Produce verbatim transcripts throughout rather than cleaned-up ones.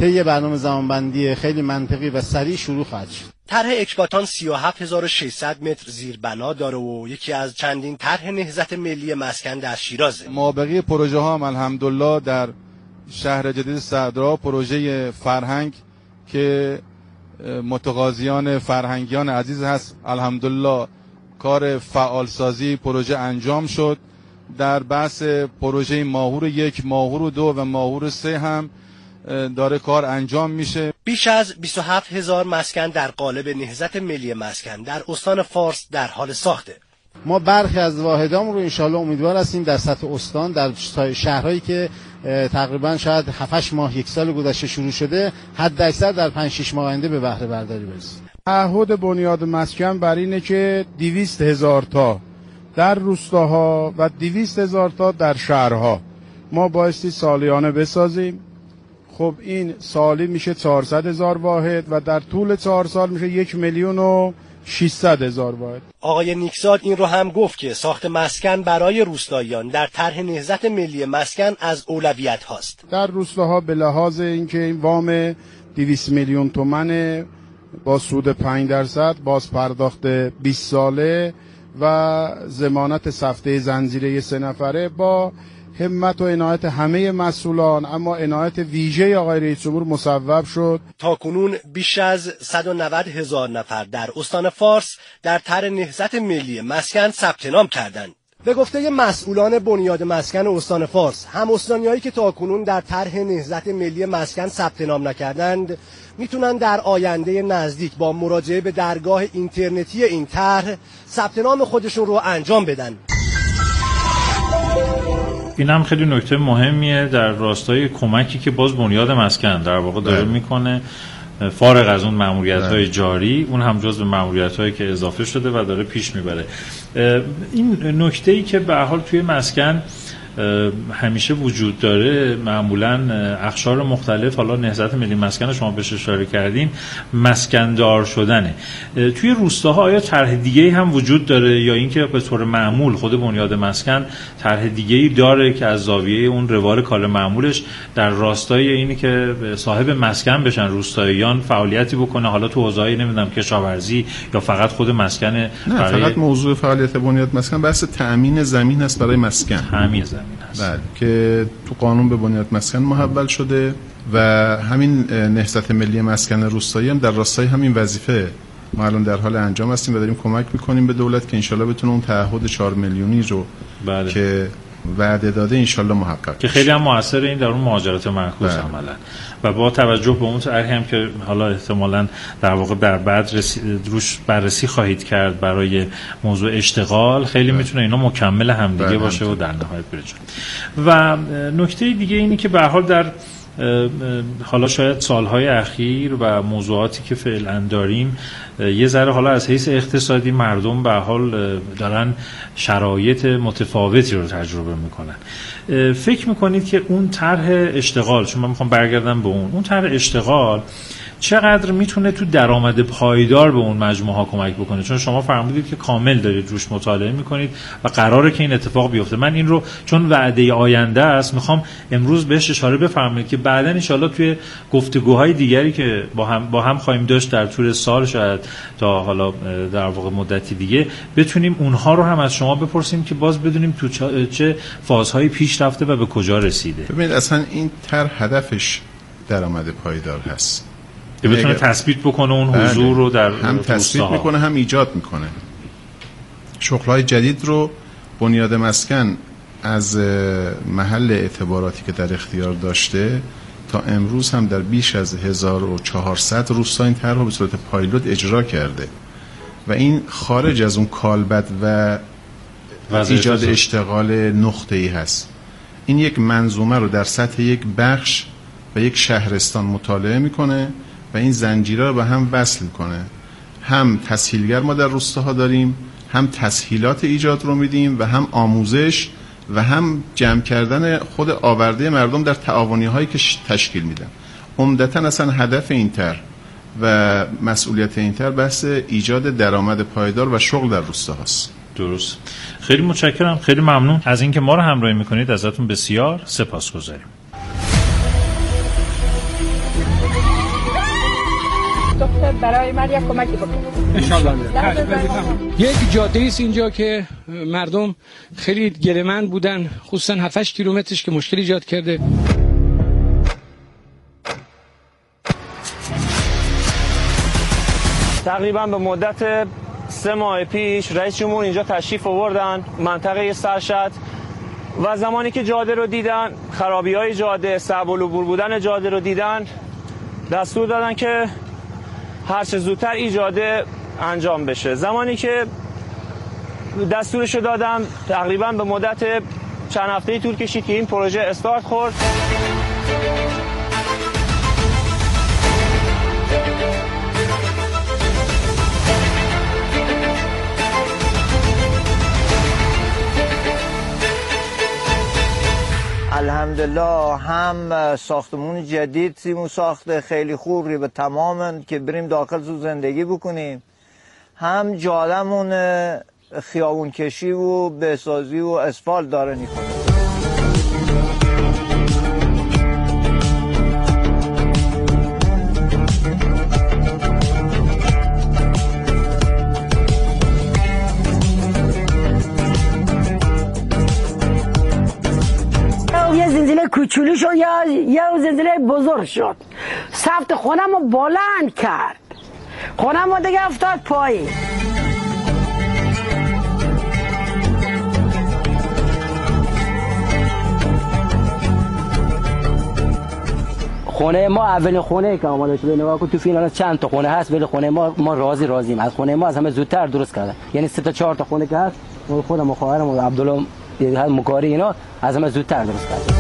طی برنامه زمانبندی خیلی منطقی و سریع شروع خواهد شد. طرح اکباتان سی و هفت هزار و ششصد متر زیربنا داره و یکی از چندین طرح نهضت ملی مسکن در شیرازه. مابقی پروژه ها هم الحمدلله در شهر جدید صدرا پروژه فرهنگ که متقاضیان فرهنگیان عزیز هست، الحمدلله کار فعالسازی پروژه انجام شد. در بحث پروژه ماهور یک، ماهور دو و ماهور سه هم داره کار انجام میشه. بیش از بیست و هفت هزار مسکن در قالب نهضت ملی مسکن در استان فارس در حال ساخته. ما برخی از واحدامون رو انشالله امیدوار هستیم در سطح استان در شهرهایی که تقریبا شاید هفت هشت ماه یک سال گذشته شروع شده حد اکثر در پنج شش ماه آینده به بهره برداری برسیم. تعهد بنیاد مسکن بر اینه که دویست هزار تا در روستاها و دویست هزار تا در شهرها ما بایستی سالیانه بسازیم. خب این سالی میشه چهارصد هزار واحد و در طول چهار سال میشه یک میلیون و ششصد هزار واحد. آقای نیکزاد این رو هم گفت که ساخت مسکن برای روستاییان در طرح نهضت ملی مسکن از اولویت هاست. در روستاها به لحاظ اینکه این وام دویست میلیون تومن با سود پنج درصد، باز پرداخت بیست ساله و ضمانت سفته زنجیره سه نفره با همت و عنایت همه مسئولان، اما عنایت ویژه آقای رئیس جمهور مصوب شد. تاکنون بیش از صد و نود هزار نفر در استان فارس در طرح نهضت ملی مسکن ثبت نام کردند. به گفته مسئولان بنیاد مسکن استان فارس، هم استانیایی که تاکنون در طرح نهضت ملی مسکن ثبت نام نکردند میتونن در آینده نزدیک با مراجعه به درگاه اینترنتی این طرح ثبت نام خودشون رو انجام بدن. این هم خیلی نکته مهمیه در راستای کمکی که باز بنیاد مسکن در واقع داره میکنه، فارغ از اون مأموریت‌های جاری، اون هم جزو مأموریت‌هایی که اضافه شده و داره پیش میبره. این نکته‌ای که به هر حال توی مسکن همیشه وجود داره، معمولا اقشار مختلف، حالا نهضت ملی مسکن شما بهش اشاره کردین، مسکندار شدنه. توی روستاها آیا طرح دیگه‌ای هم وجود داره یا اینکه به طور معمول خود بنیاد مسکن طرح دیگه‌ای داره که از زاویه اون روال کال معمولش در راستای اینی که صاحب مسکن بشن روستاییان فعالیتی بکنه، حالا تو حوزه‌ای نمیدونم کشاورزی یا فقط خود مسکن؟ نه برای... فقط موضوع فعالیت بنیاد مسکن بحث تأمین زمین است برای مسکن. تأمین زمین بله، که تو قانون به بنیاد مسکن محول شده و همین نهضت ملی مسکن روستایی هم در راستای همین وظیفه ما الان در حال انجام هستیم و داریم کمک میکنیم به دولت که انشالله بتونه اون تعهد چهار میلیونی رو بله. که وعده داده انشالله محقق که خیلی هم موثر این در اون مهاجرت معکوس بله. عملا و با توجه به اون طرحی هم که حالا احتمالاً در واقع در بعد رسی... روش بررسی خواهید کرد برای موضوع اشتغال، خیلی بله. میتونه اینا مکمل همدیگه بله. باشه و در نهایت بره جلو. و نکته دیگه اینی که به هر حال در حالا شاید سالهای اخیر و موضوعاتی که فعلا داریم یه ذره حالا از حیث اقتصادی مردم به حال دارن شرایط متفاوتی رو تجربه میکنن. فکر میکنید که اون طرح اشتغال، چون من میخوام برگردم به اون اون طرح اشتغال چقدر میتونه تو درآمد پایدار به اون مجموعه ها کمک بکنه؟ چون شما فرمودید که کامل دارید روش مطالعه میکنید و قراره که این اتفاق بیفته. من این رو چون وعده آینده است میخوام امروز بهش اشاره بفرمایید که بعداً ان شاءالله توی گفتگوهای دیگری که با هم با هم خواهیم داشت در طول سال، شاید تا حالا در واقع مدتی دیگه، بتونیم اونها رو هم از شما بپرسیم که باز بدونیم تو چه فازهای پیش رفته و به کجا رسیده. ببینید اصلا این طرح هدفش درآمد پایدار هست که بتونه تثبیت بکنه اون حضور رو در هم تثبیت میکنه هم ایجاد میکنه. شغل‌های جدید رو بنیاد مسکن از محل اعتباراتی که در اختیار داشته تا امروز هم در بیش از هزار و چهارصد روستا این طرح رو به صورت پایلوت اجرا کرده و این خارج از اون کالبد و ایجاد اشتغال نقطه‌ای هست. این یک منظومه رو در سطح یک بخش و یک شهرستان مطالعه میکنه و این زنجیره رو به هم وصل کنه. هم تسهیلگر ما در روستاها داریم، هم تسهیلات ایجاد رو میدیم و هم آموزش و هم جمع کردن خود آورده مردم در تعاونی هایی که تشکیل میدن. عمدتاً اصلا هدف این طرح و مسئولیت این طرح بحث ایجاد درآمد پایدار و شغل در روستاهاست. درست. خیلی متشکرم، خیلی ممنون از اینکه ما رو همراهی میکنید. ازتون بسیار سپاسگزاریم. دستت برای من یک کمکی بکن ان شاء الله. یک جاده است اینجا که مردم خیلی گله‌مند بودن، خصوصا هفت هشت کیلومترش که مشکل ایجاد کرده. تقریبا به مدت سه ماه پیش رئیس جمهور اینجا تشریف آوردن منطقه سرشت و زمانی که جاده رو دیدن، خرابی‌های جاده، صعب العبور بودن جاده رو دیدن، دستور دادن که هر چه زودتر این جاده انجام بشه. زمانی که دستورشو دادم تقریبا به مدت چند هفته‌ای طول کشید که این پروژه استارت خورد. الحمدلله هم ساختمون جدید سیمو ساخته خیلی خوب ری به تمامن که بریم داخل تو زندگی بکنیم، هم جادمون خیابون کشی و بسازی و اسفالت داره نیکنه. یه زلزله کوچولی شد یا یه زلزله بزرگ شد، سقف خونه ما بلند کرد، خونه ما دیگه افتاد پایین. خونه ما اولین خونه که آماده شده، نگاه کن تو فینال چند تا خونه هست، ولی خونه ما ما راضی راضیم از خونه ما، از همه زودتر درست کردن. یعنی سه تا چهار تا خونه که هست خودم و خواهرم و عبدالله مکاری اینا از همه زودتر درست کردن.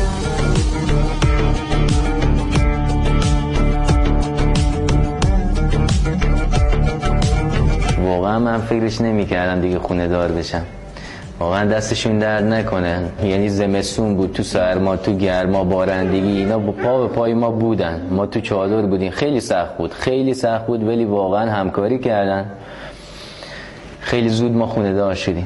واقعا من فکرش نمی‌کردم دیگه خونه دار بشم. واقعا دستشون درد نکنه. یعنی زمستون بود، تو سرما، تو گرما، بارندگی، اینا با پا به پای ما بودن. ما تو چادر بودیم، خیلی سخت بود، خیلی سخت بود، ولی واقعا همکاری کردن. خیلی زود ما خونه دار شدیم.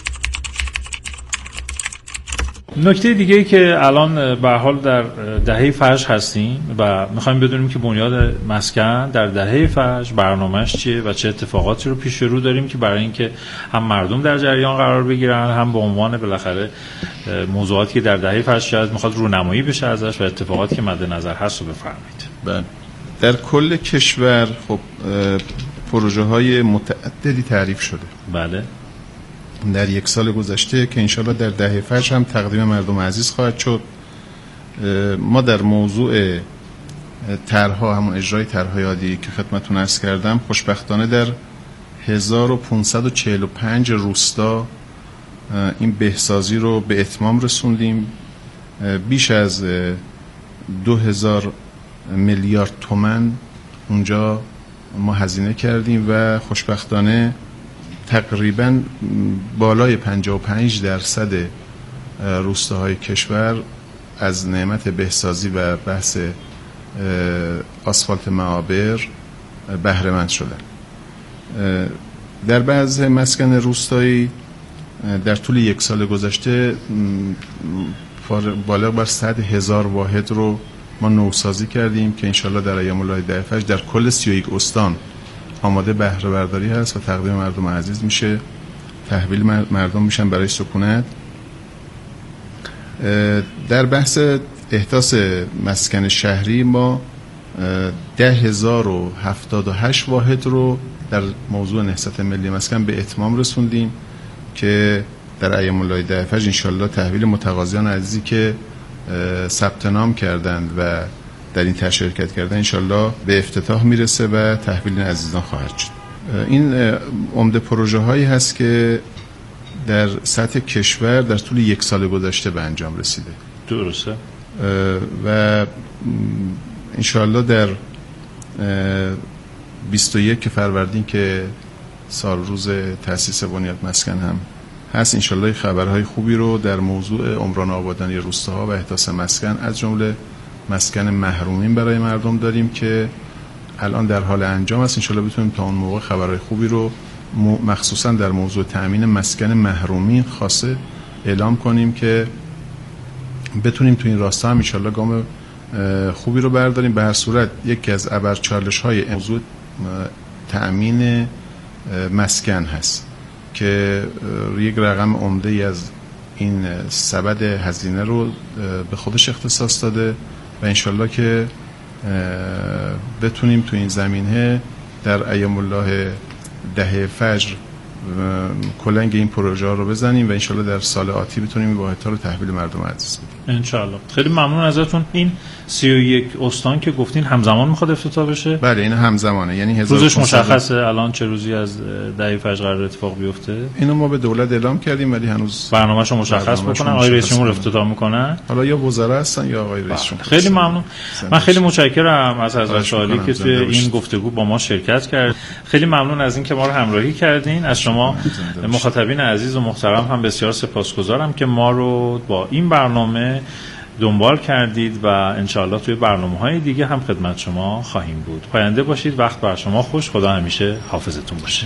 نکته دیگه ای که الان به حال در دهه فجر هستیم و میخوایم بدونیم که بنیاد مسکن در دهه فجر برنامه‌اش چیه و چه اتفاقاتی رو پیش رو داریم که برای اینکه هم مردم در جریان قرار بگیرن، هم به عنوان بالاخره موضوعاتی که در دهه فجر شاید میخواد رونمایی بشه ازش و اتفاقاتی که مد نظر هست رو بفرمایید. بله، در کل کشور خب پروژه های متعددی تعریف شده. بله. در یک سال گذشته که انشالله در دهه فجر هم تقدیم مردم عزیز خواهد شد. ما در موضوع طرح‌ها، همون اجرای طرح‌های عادی که خدمتتون عرض کردم، خوشبختانه در هزار و پانصد و چهل و پنج روستا این بهسازی رو به اتمام رسوندیم. بیش از دو هزار میلیارد تومان اونجا ما هزینه کردیم و خوشبختانه تقریباً بالای پنجاه و پنج درصد روستاهای کشور از نعمت بهسازی و بحث آسفالت معابر بهره مند شدن. در بعض مسکن روستایی در طول یک سال گذشته بالغ بر صد هزار واحد رو ما نوسازی کردیم که انشالله در ایام الله ده فجر در کل سی و یک استان آماده بهره برداری هست و تقدیم مردم عزیز میشه، تحویل مردم میشن برای سکونت. در بحث احداث مسکن شهری ما ده هزار و هفتاد و هشت واحد رو در موضوع نهضت ملی مسکن به اتمام رسوندیم که در ایام الله ده فجر انشالله تحویل متقاضیان عزیزی که ثبت نام کردند و در این طرح شرکت کردن انشالله به افتتاح میرسه و تحویل عزیزان خواهد شد. این عمده پروژه هایی هست که در سطح کشور در طول یک سال گذشته به انجام رسیده. درسته. و انشالله در بیست و یک فروردین که سال روز تأسیس بنیاد مسکن هم هست، انشالله خبرهای خوبی رو در موضوع عمران آبادانی روستاها و احداث مسکن از جمله مسکن محرومین برای مردم داریم که الان در حال انجام است. انشالله بتونیم تا اون موقع خبرهای خوبی رو مخصوصا در موضوع تأمین مسکن محرومین خاصه اعلام کنیم که بتونیم تو این راستا هم انشالله گام خوبی رو برداریم. به هر صورت یکی از ابرچالش های موضوع تأمین مسکن هست که یک رقم عمده ای از این سبد هزینه رو به خودش اختصاص داده و انشالله که بتونیم تو این زمینه در ایام الله ده فجر کلنگ این پروژه رو بزنیم و انشالله در سال آتی بتونیم این واحدها رو تحویل مردم عزیز بدیم انشالله. خیلی ممنون ازتون. این سی و یک استان که گفتین همزمان میخواد افتتاح بشه؟ بله این همزمانه، یعنی روزش مشخصه الان چه روزی از ده فجر قرار اتفاق بیفته؟ اینو ما به دولت اعلام کردیم ولی هنوز برنامه‌شو مشخص بکنن. آقای رئیس جمهور افتتاح میکنن، حالا یا وزرا هستن یا آقای رئیس جمهور. خیلی ممنون. من خیلی متشکرم از حضرت عالی که توی این گفتگو با ما شرکت کرد. خیلی ممنون از اینکه ما رو همراهی کردین. از شما مخاطبین عزیز و محترم هم بسیار سپاسگزارم که ما رو با این برنامه دنبال کردید و انشاءالله توی برنامه‌های دیگه هم خدمت شما خواهیم بود. پاینده باشید. وقت بر شما خوش. خدا همیشه حافظتون باشه.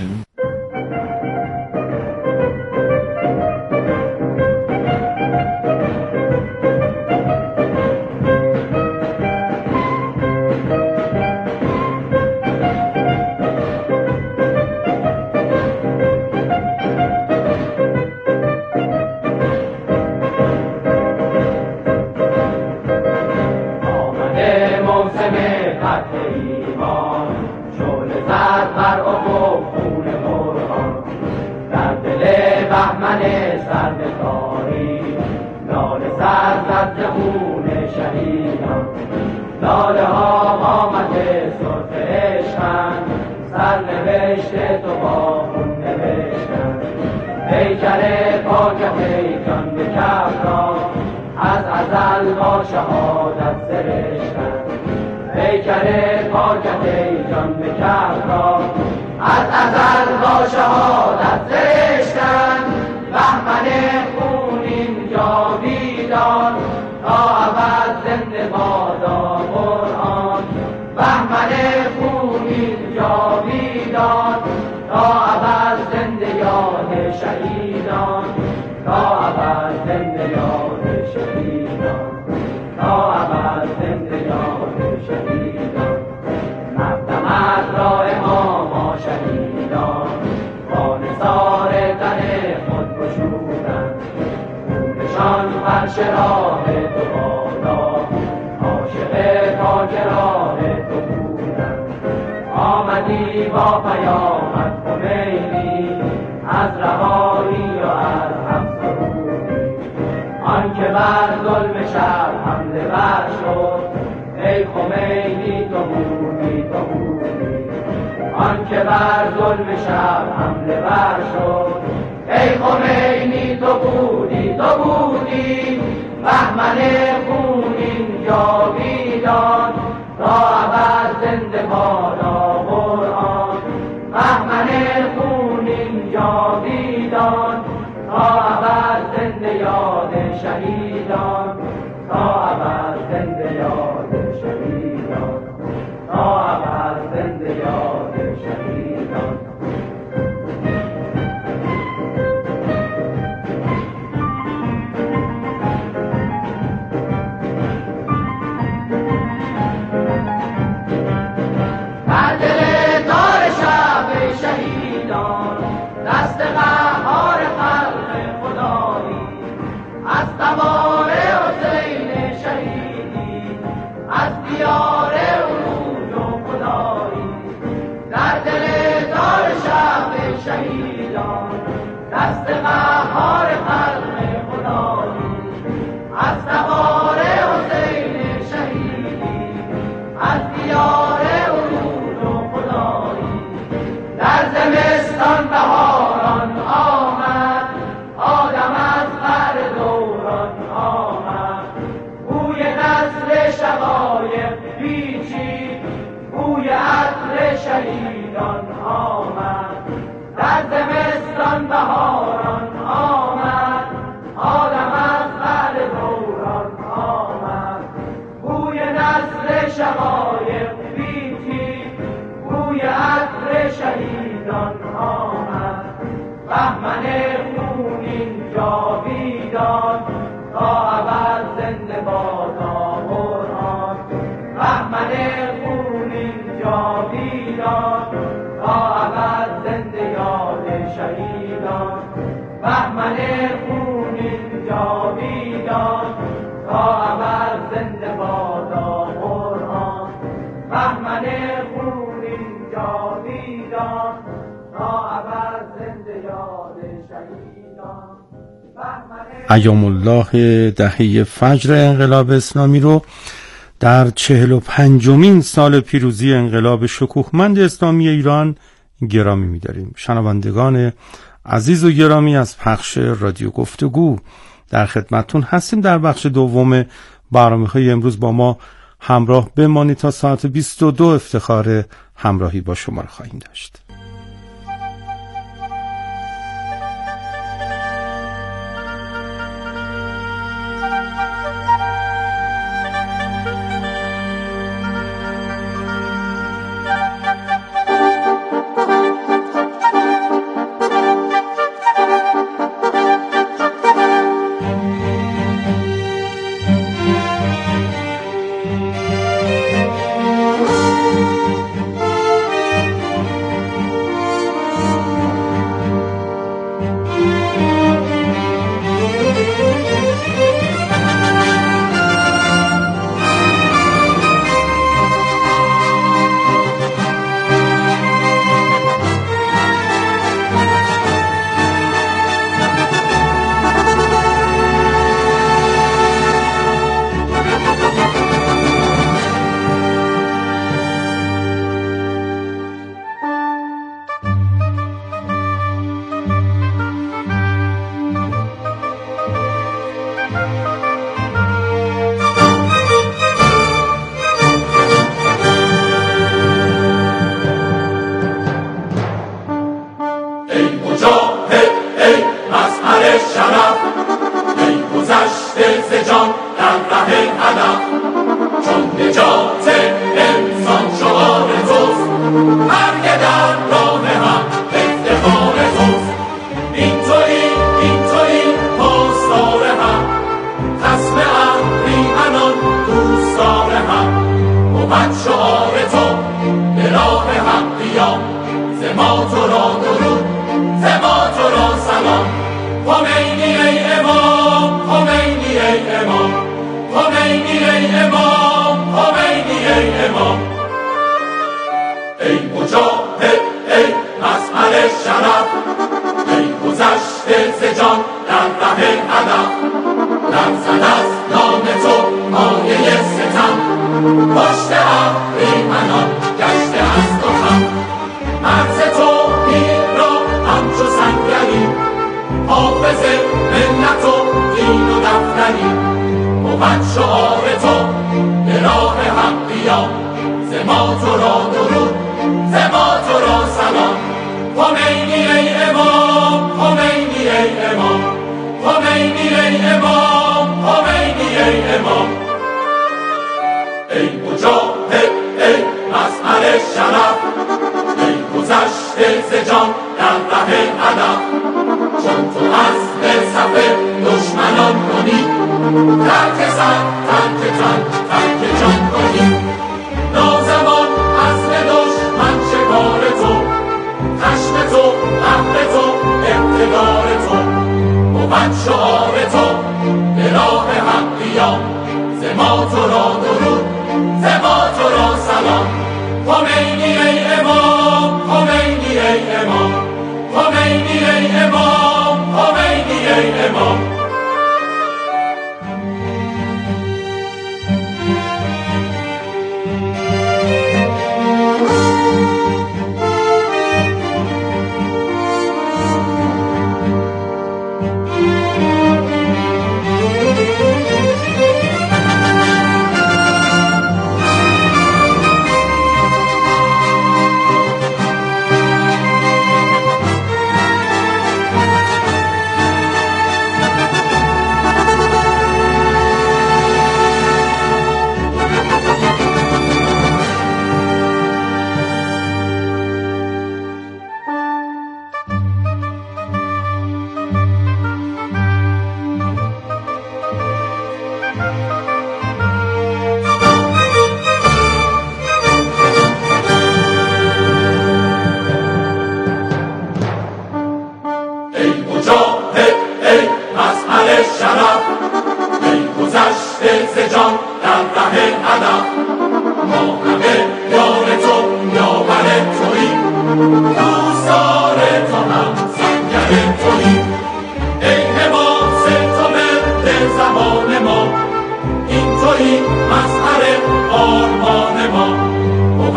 بهمن خونین جاوید جاویدان تا ابد زنده یاد شهیدان بهمن خونین جاویدان تا ابد زنده بادا قرآن بهمن خونین جاویدان تا ابد زنده یاد شهیدان. ایام الله دهه فجر انقلاب اسلامی رو در چهل و پنجمین سال پیروزی انقلاب شکوهمند اسلامی ایران گرامی می‌داریم. شنوندگان عزیز و گرامی، از پخش رادیو گفتگو در خدمتتون هستیم. در بخش دوم برنامه‌های امروز با ما همراه بمانید تا ساعت بیست و دو. افتخار همراهی با شما را خواهیم داشت.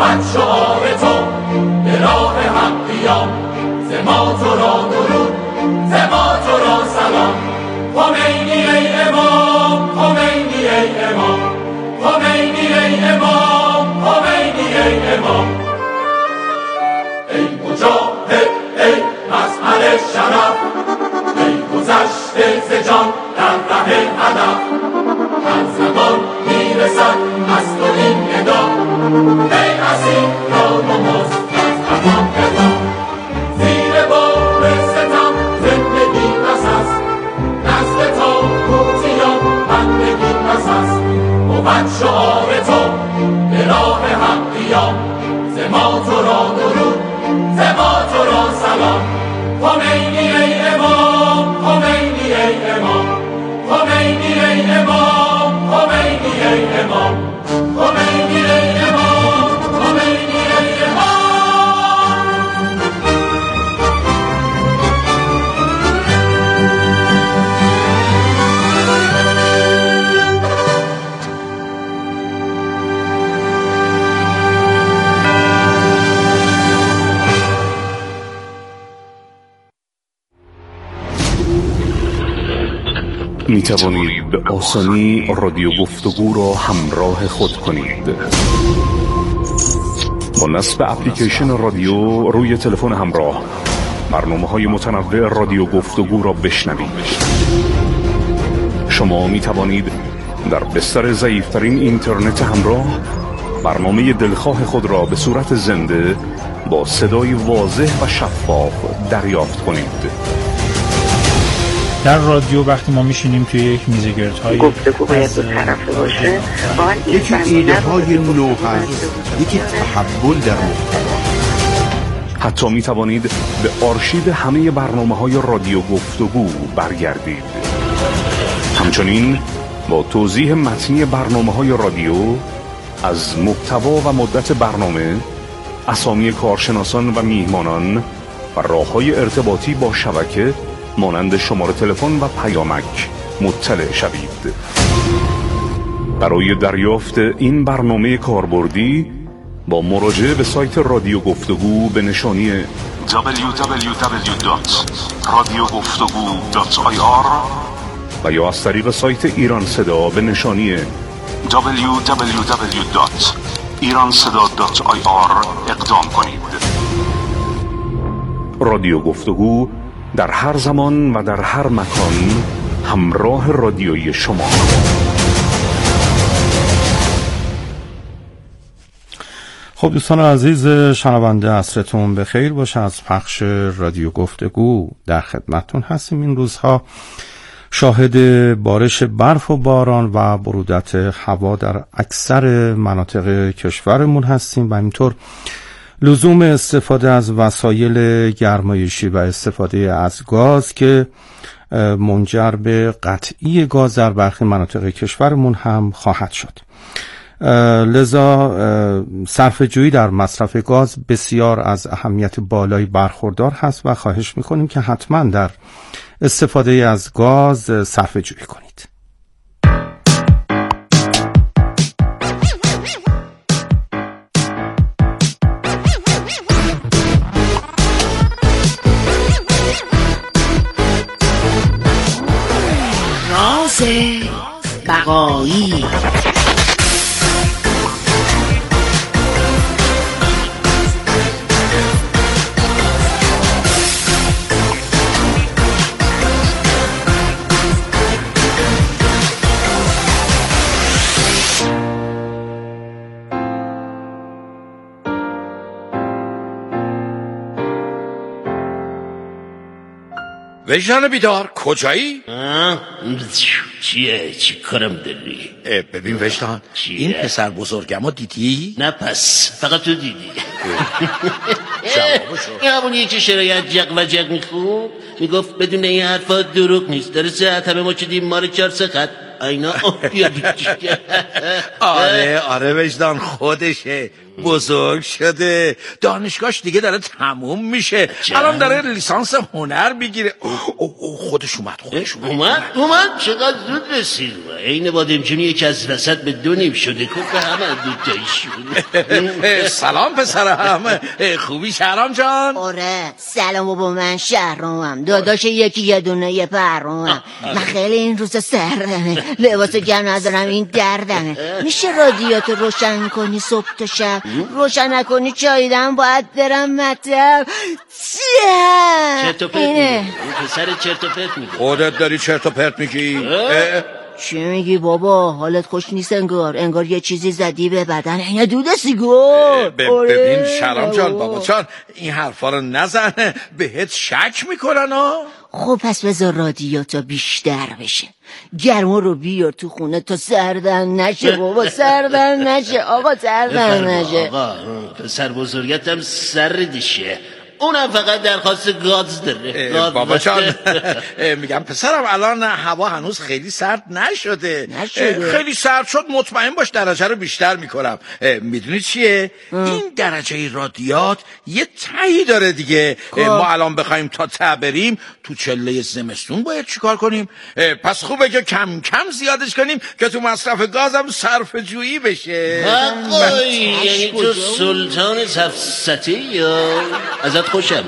اومد شعار تو به راه حق قیام، ز ما تو را درود، ز ما تو را سلام. خمینی ای امام، خمینی ای امام، خمینی ای امام، خمینی ای امام. ای مجاهد ای مظهر شرف، ای گذشته ز جان در ره هدف. هر زمان میرسد از تو این ندا، ای اسیر را نماز از امان قضا. زیر بار ستم زندگی بس است، نزد طاغوتیان بندگی بس است. بود شعار تو به راه حق قیام، ز ما تو را درود، ز ما تو را سلام. خمینی ای امام، خمینی ای امام، خمینی ای امام، خمینی ای امام، خمینی ای امام، خمینی ای امام. می توانید به آسانی رادیو گفتگو را همراه خود کنید. با نصب اپلیکیشن رادیو روی تلفن همراه، برنامه‌های متنوع رادیو گفتگو را بشنوید. شما می توانید در بستر ضعیف‌ترین اینترنت همراه برنامه دلخواه خود را به صورت زنده با صدای واضح و شفاف دریافت کنید. در رادیو وقتی ما میشینیم توی یک میزگردهای گفتگو باید دو طرفه باشه، یکی ایده های نو هست، یکی تحول در محتوا. حتی می توانید به آرشیو همه برنامه های رادیو گفتگو برگردید. همچنین با توضیح متنی برنامه های رادیو از محتوا و مدت برنامه، اسامی کارشناسان و میهمانان و راه‌های ارتباطی با شبکه مانند شماره تلفن و پیامک مطلع شوید. برای دریافت این برنامه کاربردی با مراجعه به سایت رادیو گفتگو به نشانی دبلیو دبلیو دبلیو دات رادیو گفتگو دات آی آر و یا از طریق سایت ایران صدا به نشانی دبلیو دبلیو دبلیو دات ایران صدا دات آی آر اقدام کنید. رادیو گفتگو در هر زمان و در هر مکان همراه رادیویی شما. خب دوستان عزیز شنونده، عصرتون بخیر باشه. از پخش رادیو گفتگو در خدمتتون هستیم. این روزها شاهد بارش برف و باران و برودت هوا در اکثر مناطق کشورمون هستیم و اینطور لزوم استفاده از وسایل گرمایشی و استفاده از گاز که منجر به قطعی گاز در برخی مناطق کشورمون هم خواهد شد. لذا صرفه جویی در مصرف گاز بسیار از اهمیت بالایی برخوردار هست و خواهش میکنیم که حتما در استفاده از گاز صرفه جویی کنید. راز بقایی. وجدان بیدار کجایی؟ چیه؟ چی کارم داری؟ ببین وجدان، این پسر بزرگمو دیدی؟ نه پس فقط تو دیدی. این همونیه که شرایط جق و جق میخون میگفت بدون این حرفا دروغ نیست، داره ساعت همه ما چدیم ما رو چار سقط اینا. آره آره وجدان خودشه، بزرگ شده، دانشگاهش دیگه داره تموم میشه، الان داره لیسانس هنر میگیره. خودش اومد خودش اومد اومد اومد چقدر زود رسید. عین بادمجونی یکی از وسط به دو نیم شده که همه دوتایی شد. سلام پسرم، خوبی شهرام جان؟ آره سلام بابا، من شهرامم، داداش یکی یه دونه یه پرامم. من خیلی این روز سردمه، لباس گرم ندارم، این دردمه. میشه رادیاتو روشن کنی صبح تا شب؟ روشن نکنی چاییدم باید برم مطب. چرت و پرت میگی این پسر، چرت و پرت میگی. خودت داری چرت و پرت میگی. چی میگی بابا؟ حالت خوش نیست انگار، انگار یه چیزی زدی به بدن. یه دود سیگار. ببین شهرام جان، بابا جان این حرفا رو نزن، بهت شک میکنن ها. خب پس بذار رادیاتو بیشتر بشه، گرما رو بیار تو خونه تا سردن نشه بابا، سردن نشه آقا، سردن نشه. آقا پسر بزرگتم سردشه، اونم فقط درخواست گاز داره. گاز بابا جان میگم پسرم الان هوا هنوز خیلی سرد نشده. نشده. خیلی سرد شد مطمئن باش درجه رو بیشتر میکنم. میدونی چیه؟ اه. این درجه رادیات یه تایی داره دیگه. ما الان بخوایم تا ته بریم تو چله زمستون باید چیکار کنیم؟ پس خوبه که کم کم زیادش کنیم که تو مصرف گازم صرف جویی بشه. آقای یعنی تو سلطان سفسطه یا ازت خوشم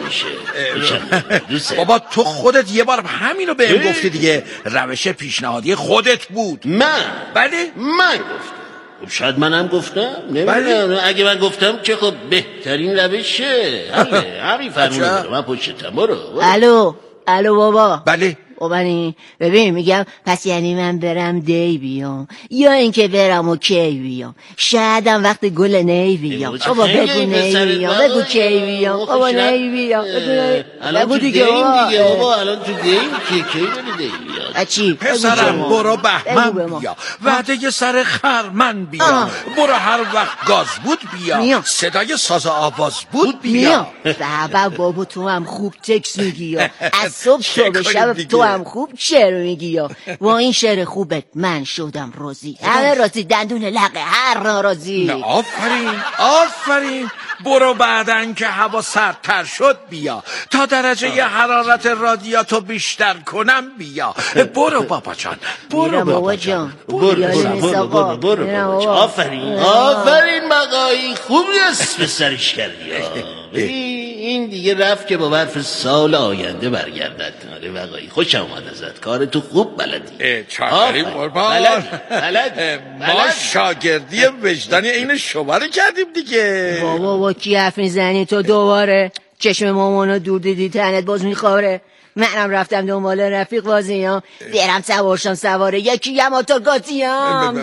میشه. بابا تو خودت یه بار همینو بهم گفتی دیگه، روش پیشنهادی خودت بود. من؟ بله من گفتم. خب شاید منم گفتم، نمیدونم. اگه من گفتم که خب بهترین روشه. حله همین فرمونه، من پشتم. برو الو الو بابا. بله بابانی ببین میگم پس یعنی من برم دی بیام یا اینکه برم و کی بیام؟ شایدم وقت گل نی بیام. بابا بگو نی بیام، بگو کی بیام. بابا نی بیام بگو دیگه بابا. الان تو دیم کی کی داری دی بیاد؟ اچی پسرم برو بهمن بیا، وعده سر خرمن بیا، برو هر وقت گاز بود بیا، صدای ساز آواز بود بیا. بابا بابا تو هم خوب تکس میگی، از صبح تا به شب تو هم خوب شعر میگی. یا با این شعر خوبت من شدم راضی، همه راضی، دندون لقه هر ناراضی. آفرین آفرین. برو بعدن که هوا سردتر شد بیا، تا درجه حرارت رادیاتو بیشتر کنم بیا. برو بابا جان، برو بابا جان، برو برو برو برو. آفرین آفرین مقایی، خوب اسم سرش کردی. این دیگه رفت که با برف سال آینده برگردد. آره وقایی خوشم اومد ازت، کار تو خوب بلدی. چاکریم قربان. بلد بلد ما شاگردی وجدانی این شما رو کردیم دیگه. بابا با کی حرف میزنی تو دوباره؟ چشم مامانو دور دیدی تنت باز میخوره. منم رفتم دنبال رفیق بازیام، برم سوارشم سواره یکی هم آتاگاتیم.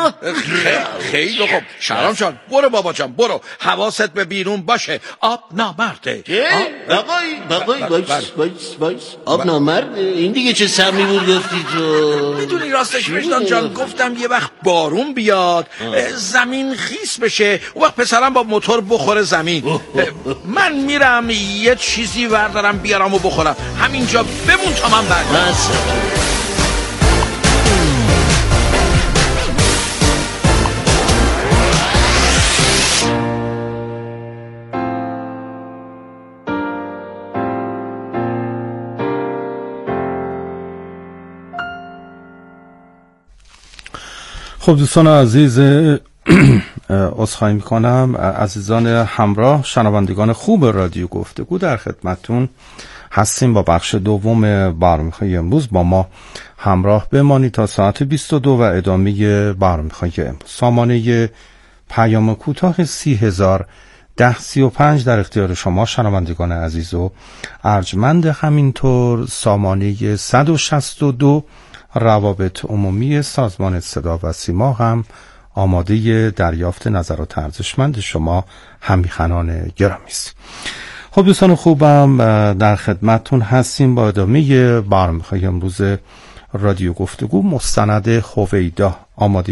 خیلی خوب شهرام جان، برو بابا جان برو، حواست به بیرون باشه، آب نامرده. بقای بقای بایس بایس بایس آب نامرده؟ این دیگه چه سمی بود گفتی تو؟ میدونی راستش وجدان جان، گفتم یه وقت بارون بیاد زمین خیس بشه، اون وقت پسرم با موتور بخوره زمین. من میرم یه چیزی وردارم بیارم و بخورم، همین اینجا بمون تا من برگردم. خب دوستان عزیز، عذرخواهی میکنم عزیزان همراه، شنوندگان خوب رادیو گفتگو، در خدمتتون هستیم با بخش دوم برنامه‌های امروز. با ما همراه بمانید تا ساعت بیست و دو و ادامه برنامه‌های امروز. سامانه پیام کوتاه سی هزار ده سی و پنج در اختیار شما شنوندگان عزیز و ارجمند، همینطور سامانه صد و شصت و دو روابط عمومی سازمان صدا و سیما هم آماده دریافت نظرات ارزشمند شما همیهنان گرامی است. خب دوستان خوبم، در خدمتتون هستیم با ادامه برنامه‌های امروز رادیو گفتگو. مستند هویدا آماده